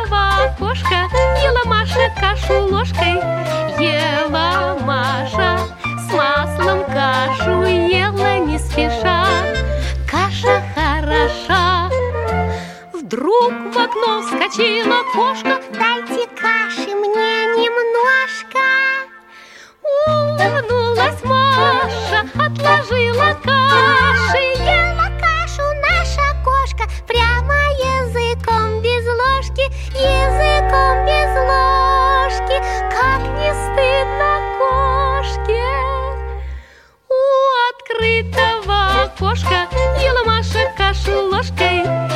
открытого окошка ела Маша кашу ложкой. Ела Маша с маслом кашу, ела не спеша. Каша хороша. Вдруг в окно вскочила кошка. Дайте каши мне немножко. Улыбнулась Маша, отложила каши. Ела кашу наша кошка прямо языком без ложки, языком без ложки. Как не стыдно кошке. У открытого окошка ела Маша кашу ложкой.